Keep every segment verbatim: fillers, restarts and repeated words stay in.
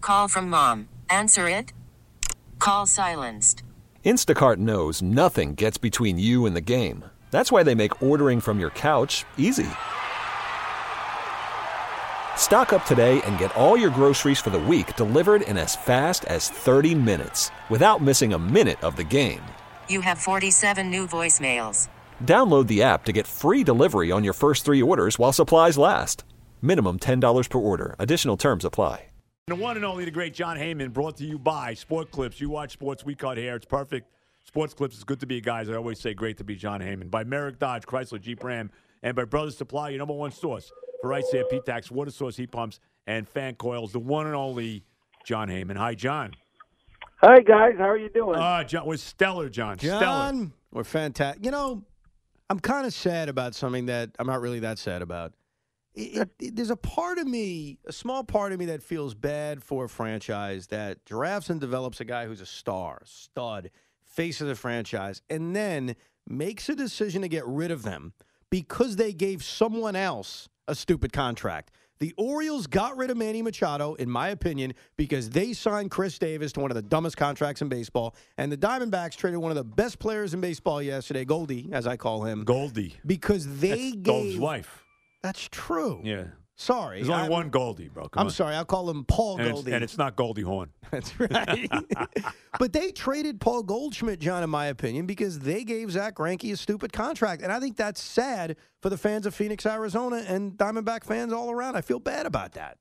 Call from mom. Answer it. Call silenced. Instacart knows nothing gets between you and the game. That's why they make ordering from your couch easy. Stock up today and get all your groceries for the week delivered in as fast as thirty minutes without missing a minute of the game. You have forty-seven new voicemails. Download the app to get free delivery on your first three orders while supplies last. Minimum ten dollars per order. Additional terms apply. The one and only, the great John Heyman, brought to you by Sport Clips. You watch sports, we cut hair. It's perfect. Sports Clips is good to be, guys. I always say great to be John Heyman. By Merrick Dodge, Chrysler, Jeep Ram, and by Brothers Supply, your number one source for ice air, P-Tax, water source, heat pumps, and fan coils. The one and only John Heyman. Hi, John. Hi, guys. How are you doing? Uh, John, we're stellar, John. John, Stellar. we're fantastic. You know, I'm kind of sad about something that I'm not really that sad about. It, it, it, there's a part of me, a small part of me that feels bad for a franchise that drafts and develops a guy who's a star, stud, face of the franchise, and then makes a decision to get rid of them because they gave someone else a stupid contract. The Orioles got rid of Manny Machado, in my opinion, because they signed Chris Davis to one of the dumbest contracts in baseball, and the Diamondbacks traded one of the best players in baseball yesterday, Goldie, as I call him. Goldie. Because they That's gave... Goldie's wife. That's true. Yeah. Sorry. There's only I'm, one Goldie, bro. Come I'm on. sorry. I'll call him Paul and Goldie. It's, and it's not Goldie Hawn. That's right. But they traded Paul Goldschmidt, John, in my opinion, because they gave Zach Greinke a stupid contract. And I think that's sad for the fans of Phoenix, Arizona, and Diamondback fans all around. I feel bad about that.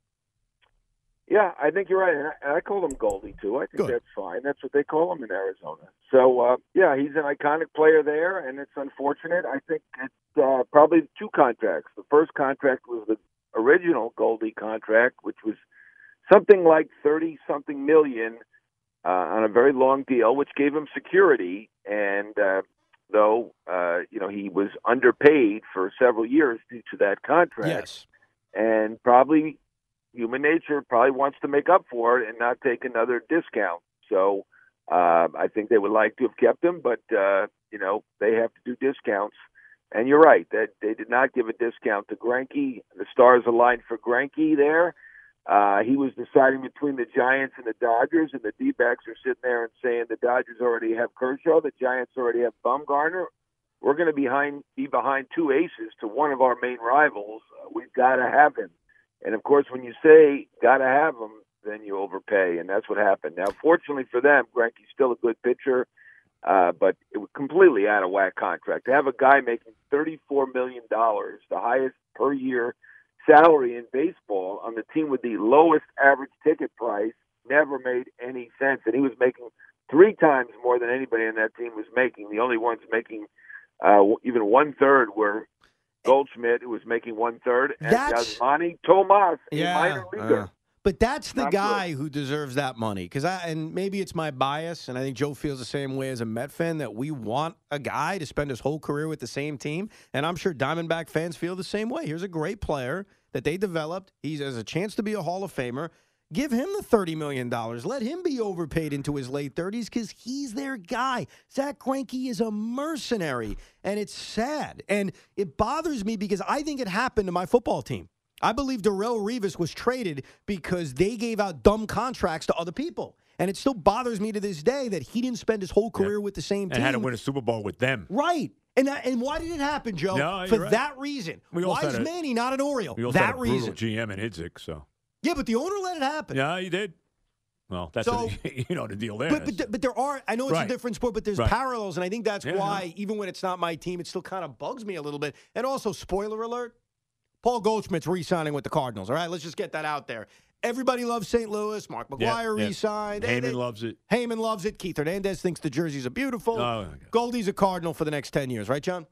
Yeah, I think you're right. And I, and I call him Goldie, too. I think Good. that's fine. That's what they call him in Arizona. So, uh, yeah, he's an iconic player there, and it's unfortunate. I think it's uh, probably two contracts. The first contract was the original Goldie contract, which was something like thirty-something million uh, on a very long deal, which gave him security. And uh, though, uh, you know, he was underpaid for several years due to that contract. Yes. And probably human nature probably wants to make up for it and not take another discount. So uh, I think they would like to have kept him, but, uh, you know, they have to do discounts. And you're right, that they did not give a discount to Greinke. The stars aligned for Greinke there. Uh, he was deciding between the Giants and the Dodgers, and the D-backs are sitting there and saying the Dodgers already have Kershaw, the Giants already have Bumgarner. We're going to be behind, be behind two aces to one of our main rivals. Uh, we've got to have him. And, of course, when you say got to have him, then you overpay, and that's what happened. Now, fortunately for them, Greinke's still a good pitcher, uh, but it was completely out of whack contract. To have a guy making thirty-four million dollars, the highest per year salary in baseball, on the team with the lowest average ticket price, never made any sense. And he was making three times more than anybody on that team was making. The only ones making uh, even one-third were Goldschmidt, who was making one-third, and That's- Yasmani Tomas, a Yeah, minor leaguer. uh, But that's the Not guy who deserves that money. Because I and maybe it's my bias, and I think Joe feels the same way as a Met fan, that we want a guy to spend his whole career with the same team. And I'm sure Diamondback fans feel the same way. Here's a great player that they developed. He has a chance to be a Hall of Famer. Give him the thirty million dollars. Let him be overpaid into his late thirties because he's their guy. Zach Greinke is a mercenary, and it's sad. And it bothers me because I think it happened to my football team. I believe Darrelle Revis was traded because they gave out dumb contracts to other people. And it still bothers me to this day that he didn't spend his whole career Yeah. with the same team. And had to win a Super Bowl with them. Right. And that, and why did it happen, Joe? No, For you're right. that reason. We Why also is had a- Manny not an Oriole? We also That had a brutal reason. G M in Idzik, so. Yeah, but the owner let it happen. Yeah, he did. Well, that's So- a, you know the deal there. But, but th- but there are, I know it's Right. a different sport, but there's Right. parallels, and I think that's Yeah, why, yeah. even when it's not my team, it still kind of bugs me a little bit. And also, spoiler alert, Paul Goldschmidt's re-signing with the Cardinals, all right? Let's just get that out there. Everybody loves Saint Louis. Mark Yeah, McGuire yeah. re-signed. They- Heyman they- loves it. Heyman loves it. Keith Hernandez thinks the jerseys are beautiful. Oh, my God. Goldie's a Cardinal for the next ten years, right, John?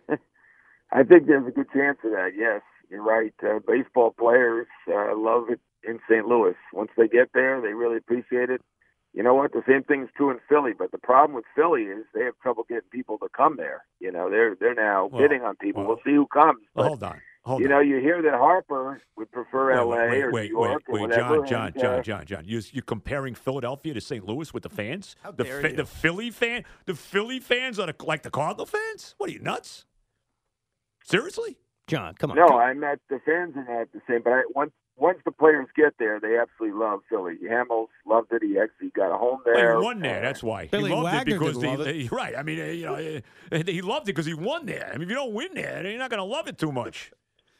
I think there's a good chance of that, yes. You're right. Uh, baseball players uh, love it in Saint Louis. Once they get there, they really appreciate it. You know what? The same thing's true in Philly, but the problem with Philly is they have trouble getting people to come there. You know, they're they're now Well, bidding on people. well, we'll see who comes. Well, But, hold on. Hold you on. know, you hear that Harper would prefer Wait, L A wait, or wait, New wait, York wait, or wait, whatever. John, John, and, uh, John, John, John. You, you're comparing Philadelphia to Saint Louis with the fans? How the, dare Fi- you. the Philly fan, the Philly fans are the, like the Cardinal fans? What are you nuts? Seriously? John, come on. No, Come- I'm not. The fans are not the same. But I, once once the players get there, they absolutely love Philly. Hamels loved it. He actually got a home Well, there. he won there. That's why. Billy he loved Wagner it because didn't he, love it. he- right. I mean, uh, you know, uh, he loved it because he won there. I mean, if you don't win there, you're not going to love it too much.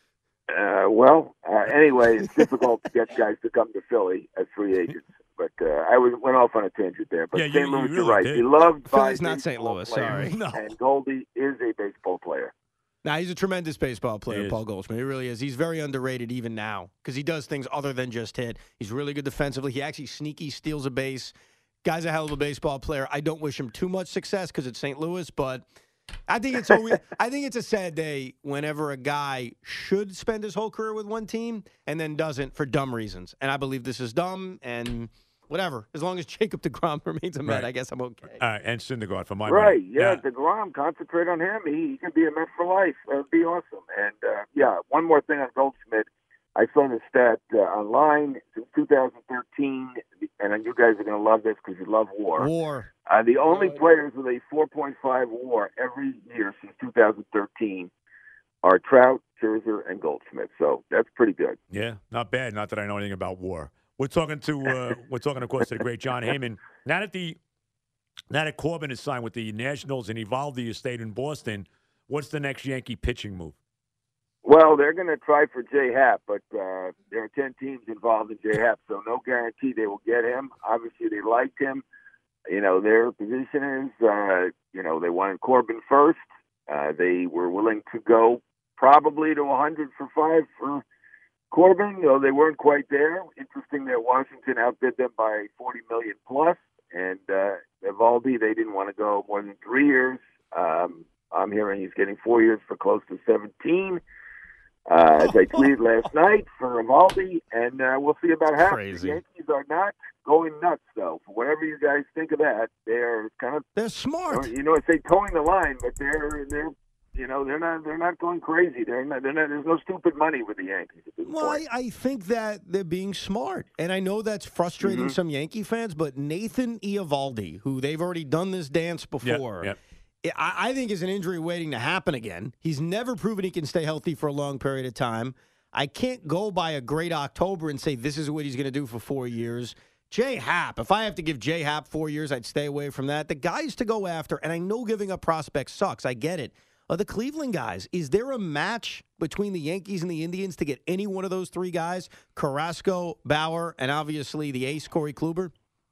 Uh, well, uh, anyway, it's difficult to get guys to come to Philly as free agents. But uh, I was, went off on a tangent there. But Yeah, you- Saint you Louis, really you're right. did. He loved by Philly's not Saint baseball Louis, players, sorry. No. And Goldie is a baseball player. Now, he's a tremendous baseball He player, is. Paul Goldschmidt. He really is. He's very underrated even now because he does things other than just hit. He's really good defensively. He actually sneaky steals a base. Guy's a hell of a baseball player. I don't wish him too much success because it's Saint Louis, but I think it's always, I think it's a sad day whenever a guy should spend his whole career with one team and then doesn't for dumb reasons. And I believe this is dumb and whatever. As long as Jacob deGrom remains a Met, Right. I guess I'm okay. All right, and Syndergaard for my Right, money. yeah, DeGrom, concentrate on him. He, he can be a Met for life. That would be awesome. And, uh, yeah, one more thing on Goldschmidt. I saw the stat uh, online since two thousand thirteen, and you guys are going to love this because you love WAR. War. Uh, the only players with a four point five WAR every year since two thousand thirteen are Trout, Scherzer, and Goldschmidt. So that's pretty good. Yeah, not bad. Not that I know anything about war. We're talking to uh, we're talking, of course, to the great John Heyman. Now that the now that Corbin is signed with the Nationals and Evaldi is stayed in Boston, what's the next Yankee pitching move? Well, they're going to try for J Happ, but uh, there are ten teams involved in J Happ, so no guarantee they will get him. Obviously, they liked him. You know, their position is, uh, you know, they wanted Corbin first. Uh, they were willing to go probably to one hundred for five for Corbin, though they weren't quite there. Interesting that Washington outbid them by forty million dollars plus, and uh, Evaldi, they didn't want to go more than three years. Um, I'm hearing he's getting four years for close to seventeen. Uh, as I tweeted last night for Evaldi, and uh, we'll see about half. Crazy. The Yankees are not going nuts, though. For whatever you guys think of that, they're kind of, They're smart. you know, I say towing the line, but they're they're you know they're not they're not going crazy. They're not, they're not there's no stupid money with the Yankees at this Well, I, point. I think that they're being smart. And I know that's frustrating Mhm. some Yankee fans, but Nathan Eovaldi, who they've already done this dance before, Yep, I, I think is an injury waiting to happen again. He's never proven he can stay healthy for a long period of time. I can't go by a great October and say this is what he's going to do for four years. J Happ, if I have to give J Happ four years, I'd stay away from that. The guys to go after, and I know giving up prospects sucks. I get it. Are the Cleveland guys, is there a match between the Yankees and the Indians to get any one of those three guys? Carrasco, Bauer, and obviously the ace, Corey Kluber?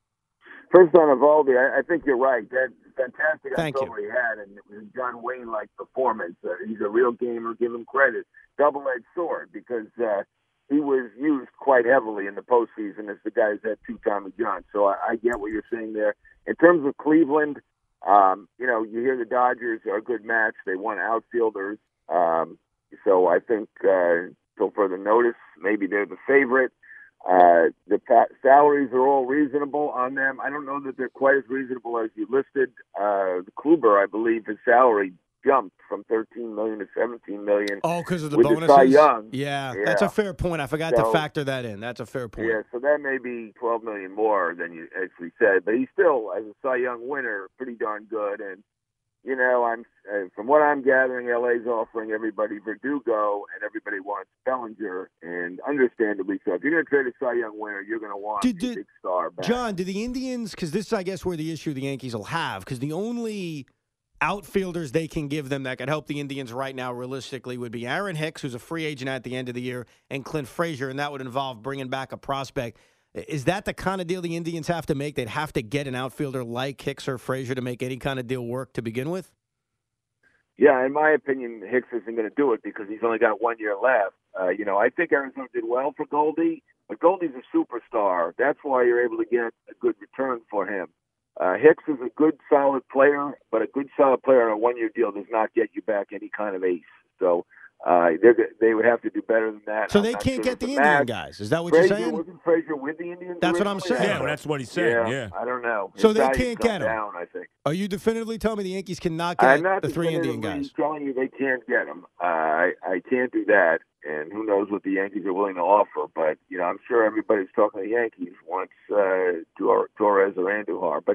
First on Evaldi, I, I think you're right. That fantastic Thank October he had, and it was a John Wayne-like performance. Uh, he's a real gamer. Give him credit. Double-edged sword because uh, he was used quite heavily in the postseason as the guys had two Tommy Johns. So I, I get what you're saying there. In terms of Cleveland, um, you know, you hear the Dodgers are a good match. They want outfielders. Um, so I think uh, until further notice, maybe they're the favorite. Uh, the pa- salaries are all reasonable on them. I don't know that they're quite as reasonable as you listed. Uh, Kluber, I believe, his salary jumped from thirteen million dollars to seventeen million dollars. Oh, because of the With the bonuses? Cy Young. Yeah, Yeah. that's a fair point. I forgot to So- factor that in. That's a fair point. Yeah, so that may be twelve million dollars more than you actually said, but he's still, as a Cy Young winner, pretty darn good. And you know, I'm uh, from what I'm gathering, L A's offering everybody Verdugo, and everybody wants Bellinger, and understandably so. If you're going to trade a Cy Young winner, you're going to want Did- a did- big star back. John, do the Indians, because this is, I guess, where the issue the Yankees will have, because the only outfielders they can give them that could help the Indians right now realistically would be Aaron Hicks, who's a free agent at the end of the year, and Clint Frazier, and that would involve bringing back a prospect. Is that the kind of deal the Indians have to make? They'd have to get an outfielder like Hicks or Frazier to make any kind of deal work to begin with? Yeah, in my opinion, Hicks isn't going to do it because he's only got one year left. Uh, you know, I think Arizona did well for Goldie, but Goldie's a superstar. That's why you're able to get a good return for him. Uh, Hicks is a good, solid player, but a good, solid player on a one-year deal does not get you back any kind of ace. So uh, they would have to do better than that. So I'm they not can't sure get it's the a Indian match. guys. Is that what Frazier, you're saying? Wasn't Frazier with the Indians? That's what I'm originally? saying. Yeah, well, that's what he said. Yeah, Yeah. I don't know. So His they value's can't come get him? down, I think. Are you definitively telling me the Yankees cannot I'm get not the three Indian definitively guys? telling you they can't get them. Uh, I I can't do that, and who knows what the Yankees are willing to offer. But you know, I'm sure everybody's talking to the Yankees wants uh, Tor- Torres or Andujar. But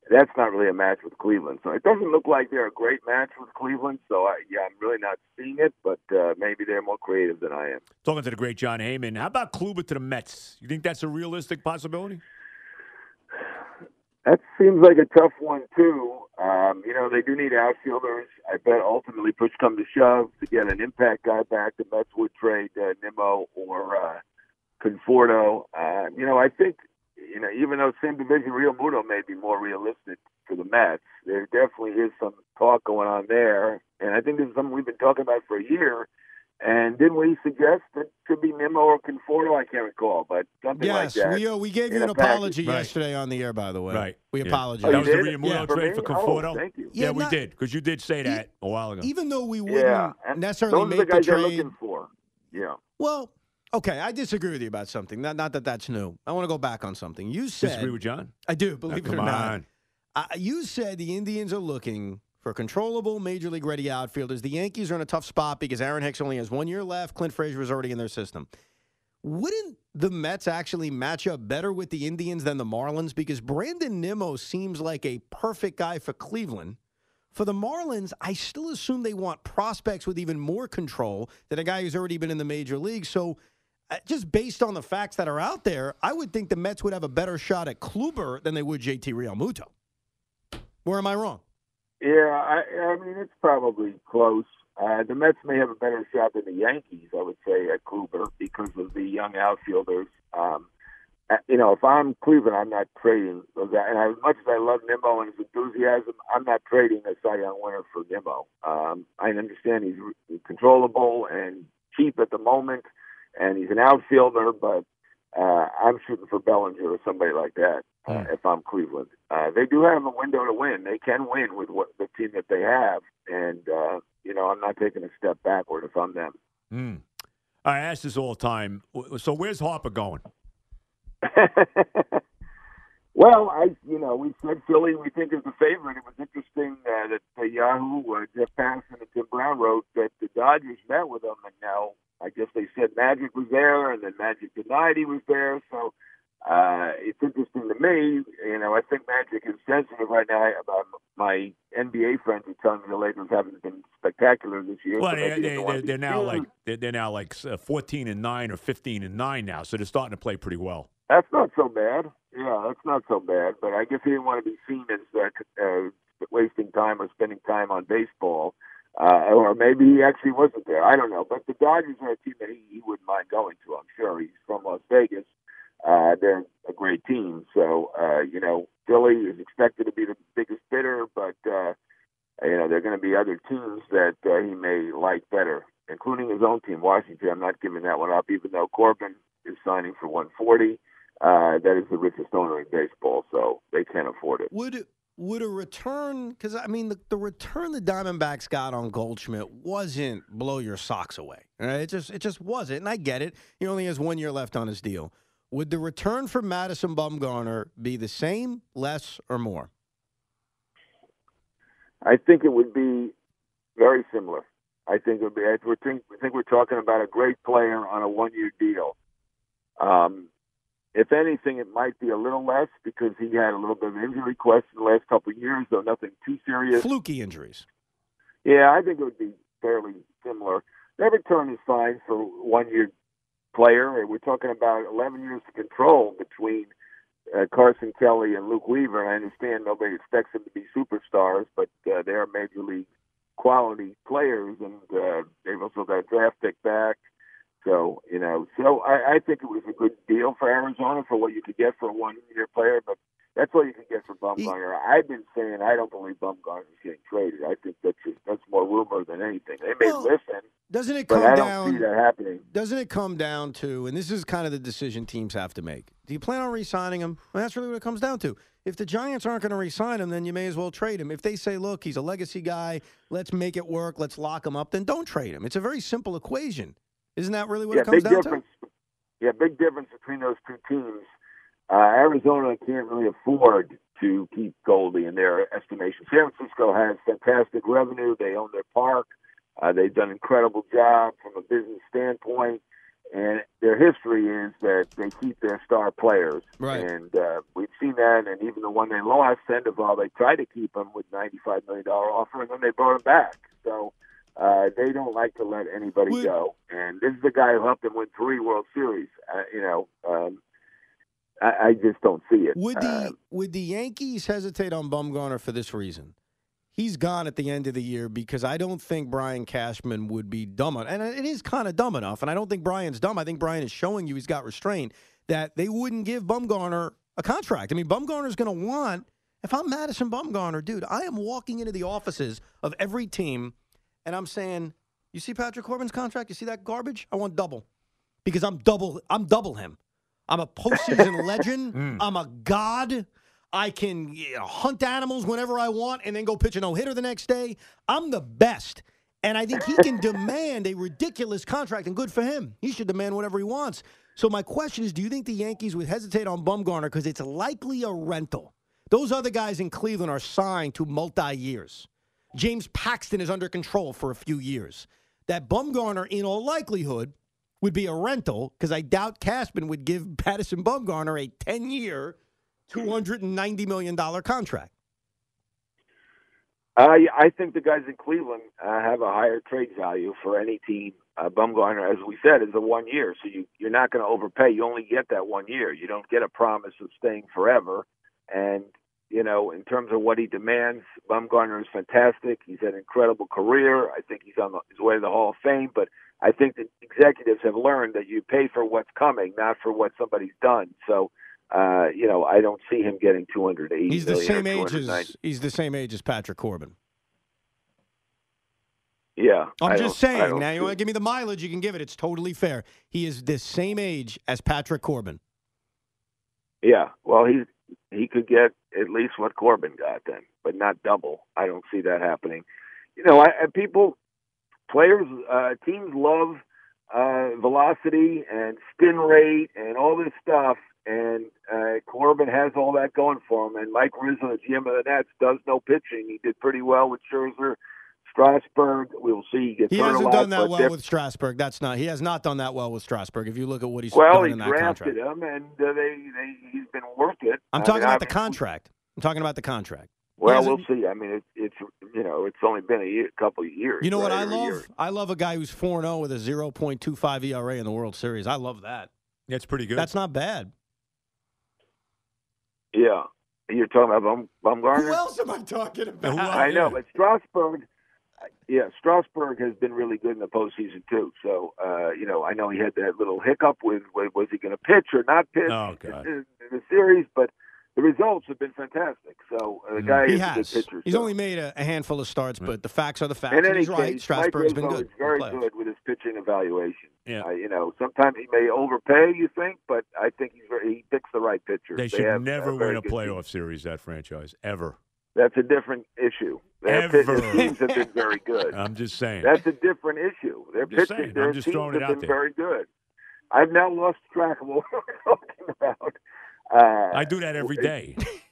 that's not really a match with Cleveland. So it doesn't look like they're a great match with Cleveland. So, I, yeah, I'm really not seeing it, but uh, maybe they're more creative than I am. Talking to the great John Heyman. How about Kluber to the Mets? You think that's a realistic possibility? That seems like a tough one, too. Um, you know, they do need outfielders. I bet ultimately, push come to shove, to get an impact guy back, the Mets would trade uh, Nimmo or uh, Conforto. Uh, you know, I think, you know, even though same division, Real Muto may be more realistic for the Mets, there definitely is some talk going on there. And I think this is something we've been talking about for a year. And didn't we suggest that it could be Nimmo or Conforto? I can't recall, but something yes, like that. we, uh, we gave you in an a package. apology Right. yesterday on the air, by the way. Right. We Yeah. apologize. Oh, That you was the did? Realmuto Yeah, for trade me? for Conforto? Oh, thank you. Yeah, Yeah, we not- did, because you did say that a while ago. Even though we wouldn't Yeah, and necessarily those are make the guys the they're trade. looking for. Yeah. Well, okay, I disagree with you about something. Not, not that that's new. I want to go back on something. You said. Disagree with John? I do, believe Oh, it or come not. on. Uh, you said the Indians are looking for controllable Major League ready outfielders. The Yankees are in a tough spot because Aaron Hicks only has one year left. Clint Frazier is already in their system. Wouldn't the Mets actually match up better with the Indians than the Marlins? Because Brandon Nimmo seems like a perfect guy for Cleveland. For the Marlins, I still assume they want prospects with even more control than a guy who's already been in the major league. So uh, just based on the facts that are out there, I would think the Mets would have a better shot at Kluber than they would J T Realmuto. Where am I wrong? Yeah, I, I mean, it's probably close. Uh, the Mets may have a better shot than the Yankees, I would say, at Kluber because of the young outfielders. Um, uh, you know, if I'm Cleveland, I'm not trading those guys. And as much as I love Nimmo and his enthusiasm, I'm not trading a Cy Young winner for Nimmo. Um, I understand he's re- controllable and cheap at the moment, and he's an outfielder, but uh, I'm shooting for Bellinger or somebody like that. Uh, if I'm Cleveland, uh, they do have a window to win. They can win with what the team that they have, and uh, you know, I'm not taking a step backward if I'm them. Mm. I ask this all the time. So where's Harper going? Well, I, you know, we said Philly we think is the favorite. It was interesting uh, that the Yahoo, uh, Jeff Passan and Tim Brown wrote that the Dodgers met with them, and now I guess they said Magic was there, and then Magic denied he was there. So uh, it's interesting to me. You know, I think Magic is sensitive right now about my N B A friends who tell me the Lakers haven't been spectacular this year. Well, so they, maybe they, doesn't want they're, to they're be now seen. like they're, they're now like uh, fourteen and nine or fifteen and nine now, so they're starting to play pretty well. That's not so bad. Yeah, that's not so bad. But I guess he didn't want to be seen as uh, uh, wasting time or spending time on baseball. Uh, or maybe he actually wasn't there. I don't know. But the Dodgers are a team that he, he wouldn't mind going to, I'm sure. He's from Las Vegas. Uh, they're a great team. So, uh, you know, Philly is expected to be the biggest bidder, but, uh, you know, there are going to be other teams that uh, he may like better, including his own team, Washington. I'm not giving that one up, even though Corbin is signing for one forty. Uh, that is the richest owner in baseball, so they can't afford it. Would would a return? Because I mean, the, the return the Diamondbacks got on Goldschmidt wasn't blow your socks away. Right? It just it just wasn't, and I get it. He only has one year left on his deal. Would the return for Madison Bumgarner be the same, less, or more? I think it would be very similar. I think it would be. I think, I think we're talking about a great player on a one-year deal. Um, if anything, it might be a little less because he had a little bit of injury question the last couple of years, though nothing too serious. Fluky injuries. Yeah, I think it would be fairly similar. Their return is fine for one-year player. We're talking about eleven years of control between uh, Carson Kelly and Luke Weaver. And I understand nobody expects them to be superstars, but uh, they are major league quality players, and uh, they've also got a draft pick back. So, you know, so I, I think it was a good deal for Arizona for what you could get for a one-year player, but that's what you can get for Bumgarner. I've been saying I don't believe Bumgarner is getting traded. I think that's just that's more rumor than anything. They may Well, listen, Doesn't it but come I don't down? see that happening. Doesn't it come down to, and this is kind of the decision teams have to make. Do you plan on re-signing him? Well, that's really what it comes down to. If the Giants aren't going to re-sign him, then you may as well trade him. If they say, look, he's a legacy guy, let's make it work, let's lock him up, then don't trade him. It's a very simple equation. Isn't that really what yeah, it comes big down difference. to? Yeah, big difference between those two teams. Uh, Arizona can't really afford to keep Goldie in their estimation. San Francisco has fantastic revenue. They own their park. Uh, they've done an incredible job from a business standpoint. and their history is that they keep their star players. Right. And uh, we've seen that, and even the one they lost, Sandoval, they tried to keep him with ninety-five million dollars offer, and then they brought him back. So uh, they don't like to let anybody Would, go. And this is the guy who helped them win three World Series. Uh, you know, um, I, I just don't see it. Would the Uh, would the Yankees hesitate on Bumgarner for this reason? He's gone at the end of the year because I don't think Brian Cashman would be dumb enough. And it is kind of dumb enough, and I don't think Brian's dumb. I think Brian is showing you he's got restraint, that they wouldn't give Bumgarner a contract. I mean, Bumgarner's going to want, if I'm Madison Bumgarner, dude, I am walking into the offices of every team, and I'm saying, you see Patrick Corbin's contract? You see that garbage? I want double. Because I'm double, I'm double him. I'm a postseason legend. I'm a god. I can you know, hunt animals whenever I want and then go pitch a no-hitter the next day. I'm the best. And I think he can demand a ridiculous contract, and good for him. He should demand whatever he wants. So my question is, do you think the Yankees would hesitate on Bumgarner because it's likely a rental? Those other guys in Cleveland are signed to multi-years. James Paxton is under control for a few years. That Bumgarner, in all likelihood, would be a rental because I doubt Cashman would give Madison Bumgarner a ten-year, two hundred ninety million dollars contract. I I think the guys in Cleveland uh, have a higher trade value for any team. Uh, Bumgarner, as we said, is a one year, so you you're not going to overpay. You only get that one year. You don't get a promise of staying forever. And you know, in terms of what he demands, Bumgarner is fantastic. He's had an incredible career. I think he's on the, his way to the Hall of Fame. But I think the executives have learned that you pay for what's coming, not for what somebody's done. So. Uh, you know, I don't see him getting two hundred eighty. He's the same age as he's the same age as Patrick Corbin. Yeah, I'm I just saying. don't Now, see you want to give me the mileage, you can give it. It's totally fair. He is the same age as Patrick Corbin. Yeah, well, he he could get at least what Corbin got then, but not double. I don't see that happening. You know, I, I people, players, uh, teams love uh, velocity and spin rate and all this stuff. And uh, Corbin has all that going for him. And Mike Rizzo, the G M of the Nets, does no pitching. He did pretty well with Scherzer, Strasburg. We'll see. He, gets he hurt hasn't a lot, done that but well they're- with Strasburg. That's not. He has not done that well with Strasburg. If you look at what he's Well, done he in that drafted contract. him, and uh, they, they he's been worth it. I'm I talking mean, about the obviously- contract. I'm talking about the contract. Well, He we'll hasn't- see. I mean, it, it's you know, it's only been a year, couple of years. You know what right, I or a year. love? I love a guy who's four and oh with a zero point two five E R A in the World Series. I love that. That's pretty good. That's not bad. Yeah, you're talking about Bum, Bumgarner. Who else am I talking about? Who else? I know, yeah. but Strasburg, yeah, Strasburg has been really good in the postseason too. So, uh, you know, I know he had that little hiccup with, with was he going to pitch or not pitch Oh, God. in, in the series, but the results have been fantastic. So uh, the guy He is a has. good pitcher. He's so. only made a, a handful of starts, but the facts are the facts. In and any he's right. case, Strasburg's Mike been Rizzo good. is very in the playoffs. good with his pitching evaluation. Yeah. Uh, you know, sometimes he may overpay, you think, but I think he's very, he picks the right pitcher. They should have, never uh, win very a good playoff teams. series, that franchise, ever. That's a different issue. Their Ever. pit- their teams have been very good. I'm just saying. That's a different issue. Their I'm just pitching, saying. their I'm just teams throwing it have out been there. very good. I've now lost track of what we're talking about. Uh, I do that every day.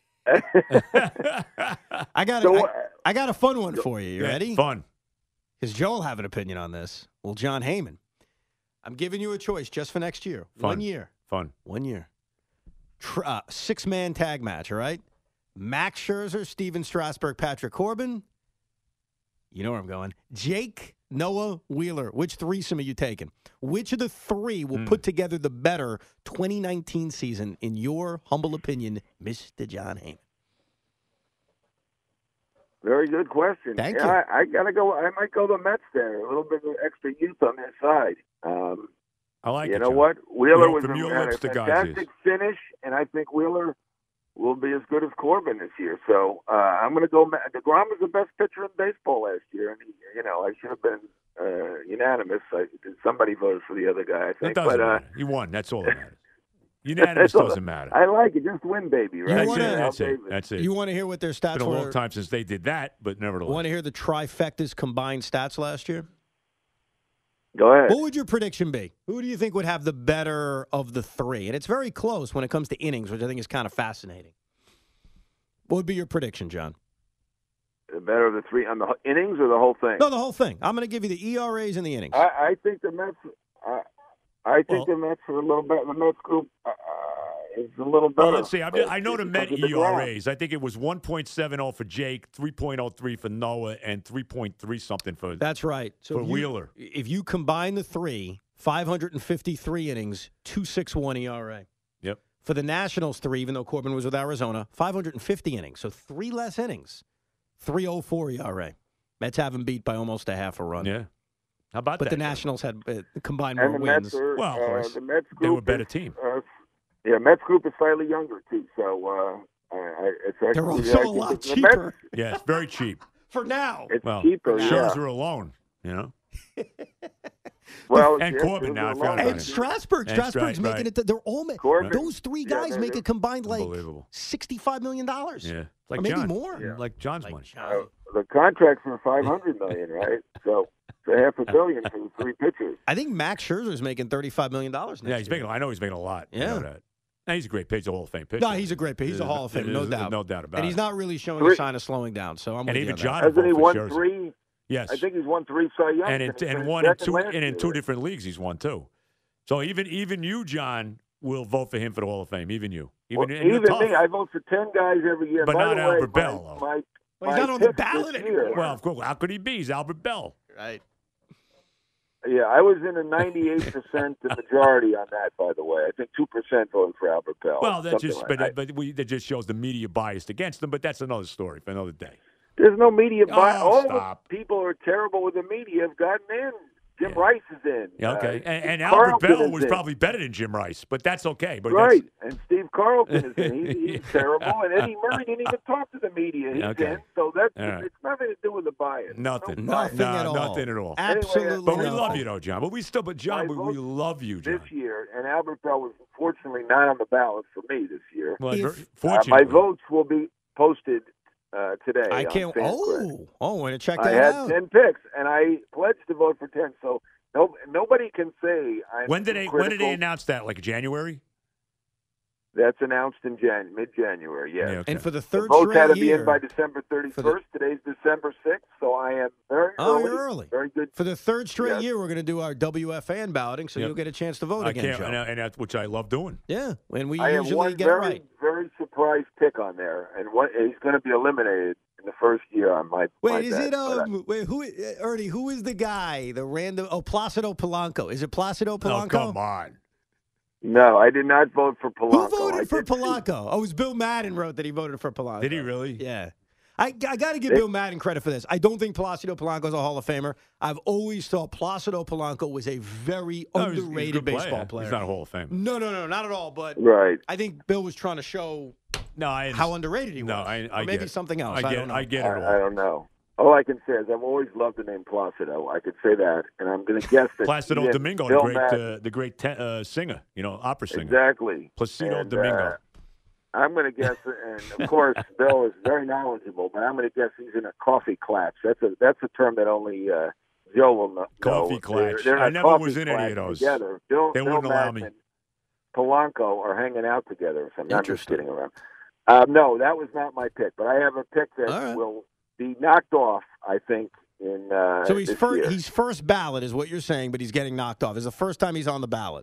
I got So, a, uh, I, I got a fun one for you. You Yeah, ready? Fun. Because Joe will have an opinion on this. Well, John Heyman, I'm giving you a choice just for next year. Fun. One year. Fun. One year. Tr- uh, six-man tag match, all right? Max Scherzer, Steven Strasburg, Patrick Corbin. You know where I'm going. Jake, Noah, Wheeler. Which threesome are you taking? Which of the three will Hmm. put together the better twenty nineteen season, in your humble opinion, Mister John Heyman? Very good question. Thank yeah, you. I, I gotta go. I might go the Mets there. A little bit of extra youth on their side. Um, I like you it. know John. what? Wheeler You know, was from a, your had lips a to God's fantastic finish, and I think Wheeler will be as good as Corbin this year. So uh, I'm going to go. Ma- DeGrom was the best pitcher in baseball last year, and he, you know I should have been uh, unanimous. I, somebody voted for the other guy, I That think. doesn't but uh, matter. He won. That's all that matters. Unanimous that's all- doesn't matter. I like it. Just win, baby. Right? That's wanna- it. Al That's it. Davis. That's it. You want to hear what their It's stats been a long were? time since they did that, but nevertheless. Want to hear the trifecta's combined stats last year? Go ahead. What would your prediction be? Who do you think would have the better of the three? And it's very close when it comes to innings, which I think is kind of fascinating. What would be your prediction, John? The better of the three on the h- innings or the whole thing? No, the whole thing. I'm going to give you the E R As and the innings. I, I think the Mets. I, I think Well- the Mets are a little better. The Mets group uh, is a little better. Well, let's see. I'm just, I know the Because Met of the E R ground. As. I think it was one point seven oh for Jake, three point oh three for Noah, and three point three something for. That's right. So For if you- Wheeler. If you combine the three, five hundred fifty-three innings, two point six one E R A. Yep. For the Nationals, three, even though Corbin was with Arizona, five hundred fifty innings. So three less innings, three point oh four E R A. Mets have him beat by almost a half a run. Yeah. How about But that? the Nationals had uh, combined And more the wins. Mets are, Well, of uh, course. the Mets group They were a better is, team. Uh, yeah, Mets group is slightly younger too, so uh, I, I, it's actually They're also I a think lot the cheaper Mets, Yeah, it's very cheap. for now. it's Well, cheaper. Yeah. Scherzer alone, you know. Well, And yes, Corbin there's now, a I lot forgot of- about And it. Strasburg. And Strasburg's Stra- making right. it. They're all ma- Corbin. Those three Yeah, guys they're- make a combined like Unbelievable. sixty-five million dollars. Yeah. Like or maybe John. more. Yeah. Like John's Like money. John. Uh, the contracts are five hundred million, right? So it's a half a billion for the three pitchers. I think Max Scherzer's making thirty-five million dollars next Yeah, he's year. making. I know he's making a lot. I Yeah. know that. And he's a great pitcher, a Hall of Fame pitcher. No, he's a great pitcher. He's a There's- Hall of Fame, no there's doubt. No doubt about And it. he's not really showing Three- a sign of slowing down. So I'm And with you even on that. John Hasn't he voted for won Scherzer. three? Yes. I think he's won three Cy Youngs. and in, and he and finished one in second two last and in year. two different leagues he's won too. So even even you, John, will vote for him for the Hall of Fame. Even you, even Well, and you're even tough. me, I vote for ten guys every year. But By not the way, Albert my- Bell, though. My, Well, he's my not on the pick ballot this anymore. year- well, of course, how could he be? He's Albert Bell. Right. Yeah, I was in a ninety-eight percent the majority on that, by the way. I think two percent voted for Albert Bell. Well, that something just like but that. but we, that just shows the media biased against him. But that's another story for another day. There's no media bias. Oh, All stop. the people who are terrible with the media have gotten in. Jim Rice is in. Yeah, okay. Uh, and and Steve Albert Carlton Bell is was in. probably better than Jim Rice, but that's okay. But Right, that's, and Steve Carlton is in. He's, he's terrible, and Eddie Murray didn't even talk to the media. He's Okay. in, so that's All right. it's nothing to do with the bias. nothing, No bias. Nothing No, at all. nothing at all. Absolutely. But we nothing. love you, though, John. But we still, but John, I we, we vote love you, John. This year, and Albert Bell was unfortunately not on the ballot for me this year. Well, If- ver- Uh, fortunately, my votes will be posted uh, today. I on can't. FanGrid. Oh, oh, want to check I that had out. ten picks, and I pledged to vote for ten. So no, nobody can say I'm When did they critical. when did they announce that? Like January? That's announced in Jan- mid-January. Yes. Yeah, okay. And for the The third votes had straight to be year, in by December thirty-first. Today's December sixth, so I am very Oh, early. you're early. Very good. for the third straight Yes. year, we're going to do our W F A N balloting, so Yep. you'll get a chance to vote I again, can't, Joe. and, and that's which I love doing. Yeah, and we I have usually one get very, it right. very surprise pick on there, and what he's going to be eliminated in the first year on my. Wait, my is bet, it but I- um? Wait, who? uh, Ernie, who is the guy? The random? Oh, Placido Polanco. Is it Placido Polanco? Oh, come on. No, I did not vote for Polanco. Who voted I for did see- Polanco? Oh, it was Bill Madden wrote that he voted for Polanco. Did he really? Yeah. I, I got to give It- Bill Madden credit for this. I don't think Placido Polanco is a Hall of Famer. I've always thought Placido Polanco was a very No, he's- he's a underrated good player. baseball player. He's not a Hall of Fame. No, no, no, not at all. But Right. I think Bill was trying to show No, I how underrated he was. No, I, I or maybe get it. something else. I I, get, don't know. I get it I, I all. don't know. All I can say is I've always loved the name Placido. I could say that, and I'm going to guess that. Placido he and Domingo, Bill the great, Madden- uh, the great te- uh, singer, you know, opera singer. Exactly. Placido And, Domingo. uh, I'm going to guess, and of course Bill is very knowledgeable, but I'm going to guess he's in a coffee clatch. That's a that's a term that only uh, Joe will know. Coffee They're- clatch. they're in I a never coffee was in any of clatch those. Together. Bill, They Bill wouldn't allow me. Madden and Polanco are hanging out together. So I'm not just Interesting. kidding around. Um, no, that was not my pick, but I have a pick that All right. will be knocked off. I think in uh, So he's this first. year. He's first ballot, is what you're saying, but he's getting knocked off. It's the first time he's on the ballot.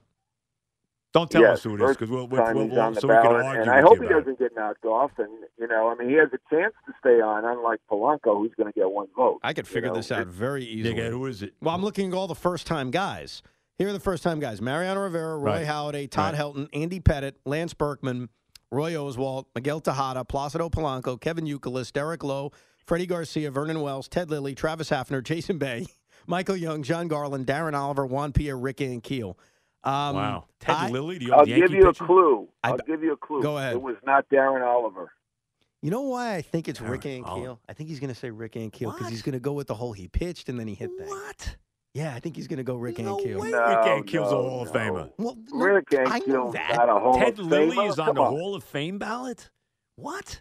Don't tell yes, us who it is, first because we'll, we'll, time we'll, he's on the so we can ballot, argue and I with hope you he about it. doesn't get knocked off. And you know, I mean, he has a chance to stay on, unlike Polanco, who's going to get one vote. I could figure You know, this out very easily. Digga, who is it? Well, I'm looking at all the first-time guys. Here are the first-time guys: Mariano Rivera, Roy Right. Halladay, Todd Right. Helton, Andy Pettit, Lance Berkman, Roy Oswalt, Miguel Tejada, Placido Polanco, Kevin Youkilis, Derek Lowe, Freddie Garcia, Vernon Wells, Ted Lilly, Travis Hafner, Jason Bay, Michael Young, John Garland, Darren Oliver, Juan Pierre, Ricky and Keel. Um, Wow. Ted I- Lilly, the I'll old give Yankee you pitcher? a clue. I I'll b- give you a clue. Go ahead. It was not Darren Oliver. You know why I think it's Darren Ricky and Oliver. Keel? I think he's going to say Ricky and Keel because What? he's going to go with the whole he pitched and then he hit thing. What? Yeah, I think he's going to go Ricky no and Keel. way No, Rick Ankiel's a no, Hall of no. Famer. Well, no, Rick I know Ankiel's that. not a Hall Ted of Lilly Famer? is on Come the on. Hall of Fame ballot? What?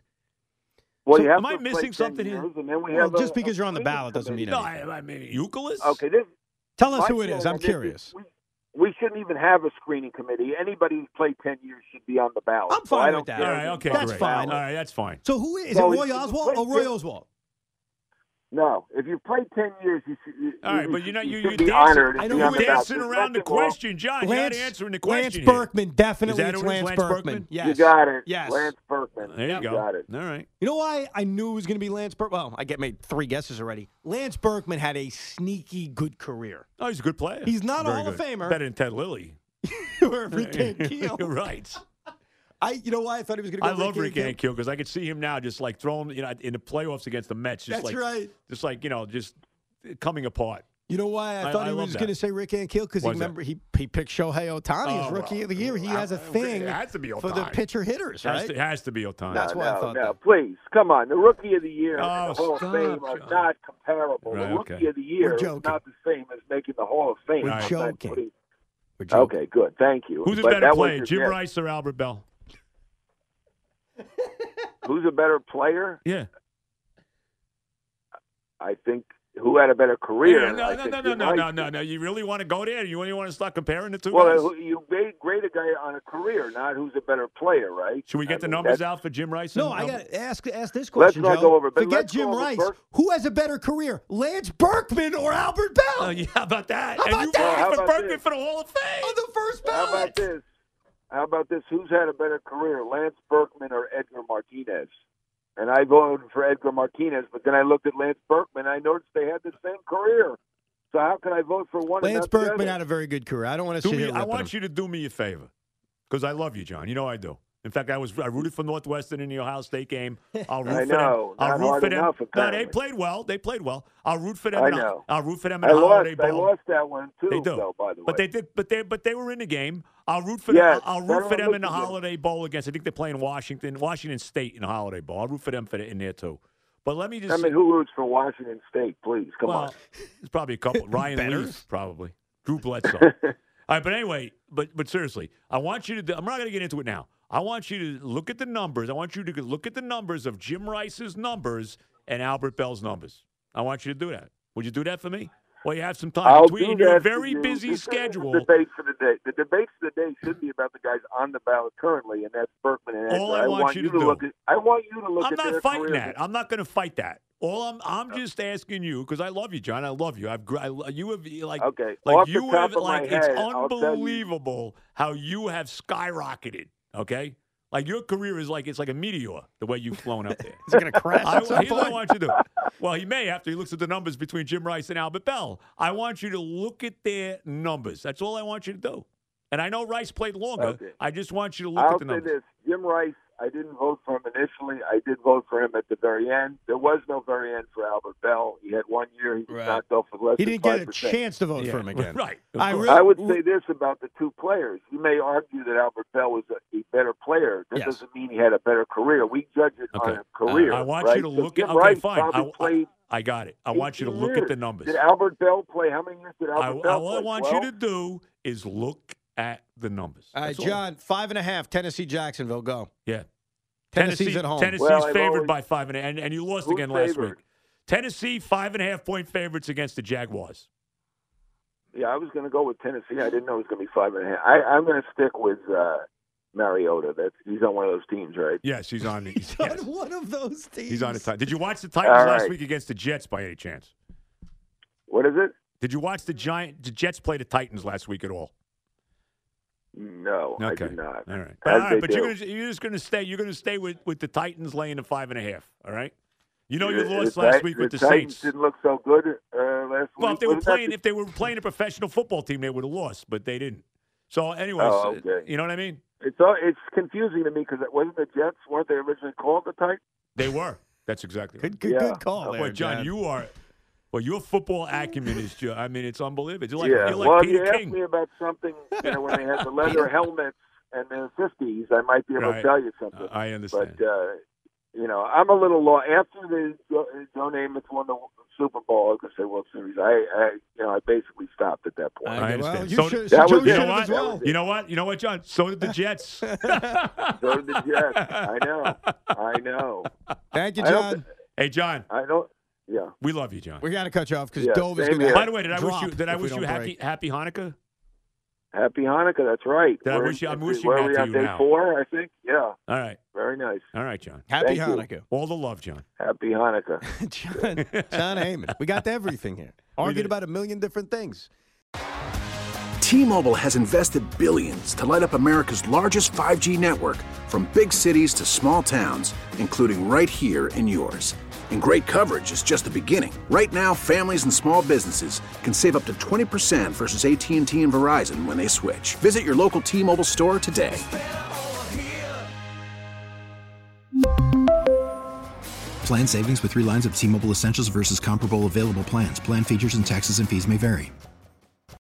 Well, So you have am I to play missing ten something here? years, and then we Well, have a- just a because you're on the screening ballot doesn't mean No, committee. I, I mean, Euclid? Okay, this. Tell us my who it is. feeling I'm on this curious. We, we shouldn't even have a screening committee. Anybody who's played ten years should be on the ballot. I'm So fine I with don't that. All care right, who's okay, on That's the great. fine. All ballot. right, that's fine. So who is Well, it? Roy he- he Oswald? played Oh, Roy ten- Oswald. No, if you played ten years, you should. You, All right, you, but you're not you you should you be dancing, honored. I and know be you're on the dancing ballot. around the Second of all, question, John. Lance, you're not answering the Lance question. here. Berkman, definitely Is that it's who it is, Lance, Lance Berkman. Berkman? Yes. You got it. Yes. Lance Berkman. There you you go. got it. All right. You know why I knew it was going to be Lance Berkman? Well, I get made three guesses already. Lance Berkman had a sneaky good career. Oh, he's a good player. He's not a Very Hall of good. Famer. Better than Ted Lilly. or Rick Ankiel. You're right. I, you know why I thought he was going to go I love Rick Ankiel? Ankiel because I could see him now just like throwing, you know, in the playoffs against the Mets. Just That's like, right. Just like, you know, just coming apart. You know why I I- thought I he love was that. going to say Rick Ankiel? Because he Why's that? remember he, he picked Shohei Ohtani as Oh, Rookie well, of the Year. He well, has a okay, thing it has to be for the Ohtani. pitcher hitters, Has right? to, has to be Ohtani. That's no, why I no, thought no, that. please, come on. The Rookie of the Year Oh, and the Hall stop, of Fame are John. not comparable. Right, the Rookie okay. of the Year We're is joking. not the same as making the Hall of Fame. We're Right. joking. Please. We're joking. Okay, good. Thank you. Who's a But better that was player, your Jim guess. Rice or Albert Bell? Who's a better player? Yeah. I think who had a better career. Yeah, no, I no, think no, no, Jim no, Rice no, did. no, no. You really want to go there? You really want to start comparing the two Well, guys? uh, you grade, grade a guy on a career, not who's a better player, right? Should we get I the mean, numbers that's- out for Jim Rice? No, and I Albert- got to ask ask this Let's question, not Joe. go over, but Forget let's go Jim over Rice. Berk- Who has a better career, Lance Berkman or Albert Bell? Oh, yeah, how about that? How and about you that? voted How for about Berkman this? for the Hall of Fame. On the first How ballot. about this? How about this? Who's had a better career, Lance Berkman or Edgar Martinez? And I voted for Edgar Martinez, but then I looked at Lance Berkman. I noticed they had the same career. So how can I vote for one? and Lance not the Berkman other? had a very good career. I don't want to Do sit me, here I ripping want him. you to do me a favor because I love you, John. You know I do. In fact, I was I rooted for Northwestern in the Ohio State game. I'll root I for know. them. I'll Not root hard for them. enough, No, they apparently. played well. They played well. I'll root for them. I in a- know. I'll root for them in I a holiday lost. I bowl. lost that one too, They do. though, by the way. But they did. But they but they were in the game. I'll root for Yes, them. I'll root better for them in the look again. Holiday Bowl against. I think they're playing Washington, Washington State in the Holiday Bowl. I'll root for them for the, in there too. But let me just. I say- mean, who roots for Washington State? Please, come well, on. there's probably a couple. Ryan Better. Leaf, probably. Drew Bledsoe. All right, but anyway, but but seriously, I want you to. Do, I'm not going to get into it now. I want you to look at the numbers. I want you to look at the numbers of Jim Rice's numbers and Albert Bell's numbers. I want you to do that. Would you do that for me? Well, you have some time I'll between do your that for very you. busy This is schedule. The debate for the day. The debates for the day should be about the guys on the ballot currently, and that's Berkman and Edgar. All I want you to do- look at. I want you to look I'm at their not fighting careers. that. I'm not going to fight that. All I'm I'm just asking you because I love you, John. I love you. I've gr- I, you have like Okay, like off the you top have of my like it's head, I'll tell you- unbelievable how you have skyrocketed. Okay, like your career is like it's like a meteor the way you've flown up there. Is it going to crash I, at some here's what I point? want you to do. Well, he may after he looks at the numbers between Jim Rice and Albert Bell. I want you to look at their numbers. That's all I want you to do. And I know Rice played longer. Okay. I just want you to look I'll at the say numbers. this: Jim Rice. I didn't vote for him initially. I did vote for him at the very end. There was no very end for Albert Bell. He had one year. He was Right. knocked off with less He than didn't get five a percent. chance to vote Yeah, for him again. Right. of I course. really- I would say this about the two players. You may argue that Albert Bell was a, a better player. That Yes. doesn't mean he had a better career. We judge it Okay. on a career. I want right? you to So look at. Jim Okay, Rice fine. I, probably I, played I got it. I want you to eighteen look at the years. numbers. Did Albert Bell play? How many years did I, Albert I- Bell all play? I want twelve? you to do is look at the numbers. All right, That's all. John, five and a half, Tennessee, Jacksonville, go. Yeah. Tennessee's Tennessee, at home. Tennessee's Well, I've favored always- by five and a half, and, and you lost Who's again last favored? week. Tennessee five and a half point favorites against the Jaguars. Yeah, I was going to go with Tennessee. I didn't know it was going to be five and a half. I, I'm going to stick with uh, Mariota. That's he's on one of those teams, right? Yes, he's on. He's, He's yes, on one of those teams. he's on the Titans. Did you watch the Titans All last right. week against the Jets by any chance? What is it? Did you watch the Giant? The Jets play the Titans last week at all? No, I Okay. did not. All right. As All right, they but you're do. gonna you're just gonna stay. You're gonna stay with, with the Titans laying the five and a half. All right. You know you The- lost the last Tit- week with the, Titans Saints. didn't look so good uh, last Well, week. if they were Wasn't that playing, the- if they were playing a professional football team, they would have lost, but they didn't. So, anyways, Oh, okay. you know what I mean? It's all, it's confusing to me because it wasn't the Jets. Weren't they originally called the Titans? They were. That's exactly right. Good, good, Yeah. good call. Boy, there, John, you are. Well, your football acumen is. ju- I mean, it's unbelievable. You're like, yeah. you're like well, Peter if you King. asked me about something, you know, when they had the leather helmets and the fifties, I might be able Right. to tell you something. I understand. But uh, you know, I'm a little lost. After the Joe, Joe Namath won the Super Bowl, I was gonna say World Series. I, I, you know, I basically stopped at that point. I, I well, understand. you So- should, That Joe was you it. should know have as what? well. You know what? You know what, John? So did the Jets. So did the Jets. I know. I know. Thank you, I don't John. thi- Hey, John, I don't. Yeah. we love you, John. We got to cut you off because Yeah, Dove is same going to. here. By the way, did I wish you? Did I if we wish you don't happy break. Happy Hanukkah? Happy Hanukkah. That's right. Did I We're wish you- in- I'm wishing where that are we to on you day now. four, I think. Yeah. All right. Very Very nice. All right, John. Happy Thank you. Hanukkah. All the love, John. Happy Hanukkah. John, John Heyman. We got to everything here. Argued did. about a million different things. T-Mobile has invested billions to light up America's largest five G network, from big cities to small towns, including right here in yours. And great coverage is just the beginning. Right now, families and small businesses can save up to twenty percent versus A T and T and Verizon when they switch. Visit your local T-Mobile store today. Plan savings with three lines of T-Mobile Essentials versus comparable available plans. Plan features and taxes and fees may vary.